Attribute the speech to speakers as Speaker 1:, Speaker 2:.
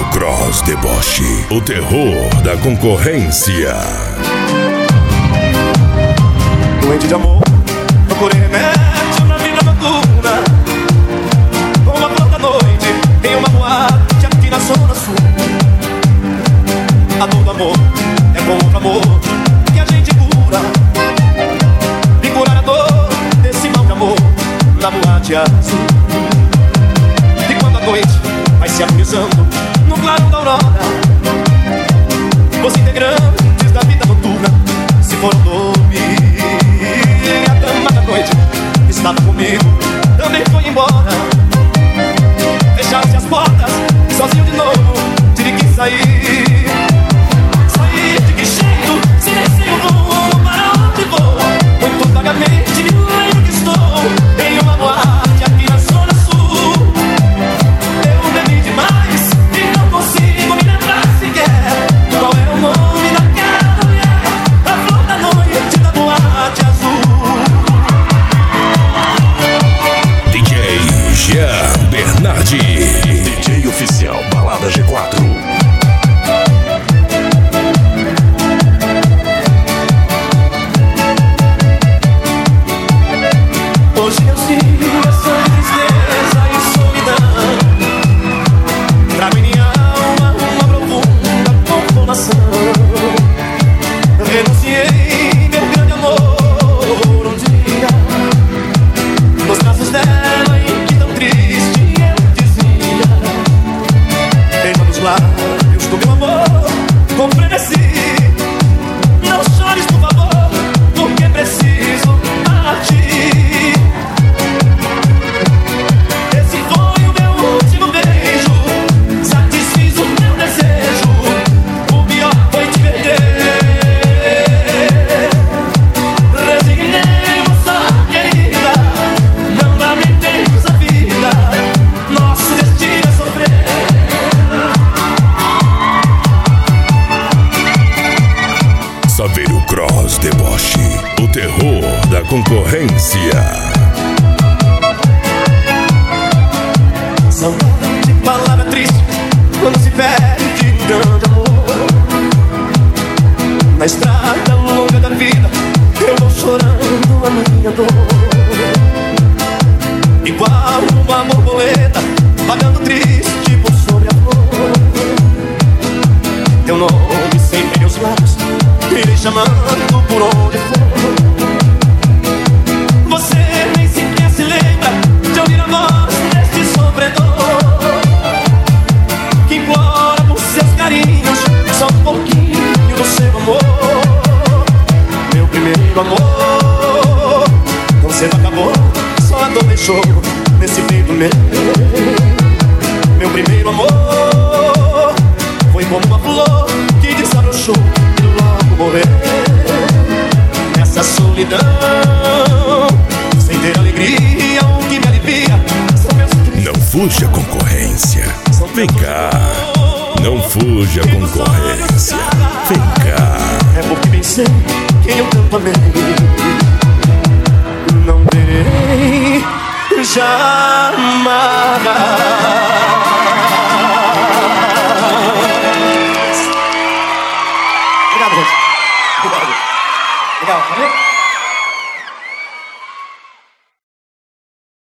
Speaker 1: Cross Deboche, o terror da concorrência.
Speaker 2: Doente de amor, procurei remédio na vida noturna. Com uma flor da noite, em uma boate aqui na zona sul. A dor do amor é com outro amor que a gente cura. E curar a dor desse mal de amor na boate azul. E quando a noite vai se agonizando no claro da aurora, os integrantes da vida noturna se foram dormir. A dama da noite que estava comigo também foi embora. Fecharam-se as portas, sozinho de novo tive que sair. Sair de que jeito, se descer o voo, para onde vou? Muito vagamente me lembro que estou em uma boate aqui na zona sul. Eu bebi demais e não consigo me lembrar sequer qual é o nome daquela mulher, a flor da noite da boate azul.
Speaker 1: DJ Jean Bernardi,
Speaker 3: DJ oficial Balada G4.
Speaker 2: Hoje eu sinto essa tristeza e solidão. Trago em minha alma uma profunda conformação. Renunciei meu grande amor um dia nos braços dela, e que tão triste eu dizia. Beija nos lábios do meu amor com frenesi. Não chores, por favor, porque preciso partir. Esse foi o meu último beijo, satisfiz o meu desejo. O pior foi te perder. Resignei, moça querida, não lamentemos a vida, nosso destino é sofrer.
Speaker 1: Saveiro Cross Deboche, o terror da concorrência.
Speaker 2: Saudade, palavra triste, quando se perde um grande amor. Na estrada longa da vida, eu vou chorando a minha dor. Igual uma borboleta, vagando triste por sobre a flor. Teu nome sempre em meus lábios, irei chamando por onde for. Você nem sequer se lembra de ouvir a voz deste sofredor, que implora por seus carinhos, só um pouquinho do seu amor. Meu primeiro amor tão cedo acabou, só a dor deixou nesse peito meu. Meu primeiro amor foi como uma flor que desabrochou e logo morreu. Nessa solidão, sem ter alegria, o que me alivia são meus sentimentos.
Speaker 1: Não fuja, concorrência. Vem cá. Não fuja, concorrência. Vem cá.
Speaker 2: É porque pensei quem eu tanto amei. Não verei jamais.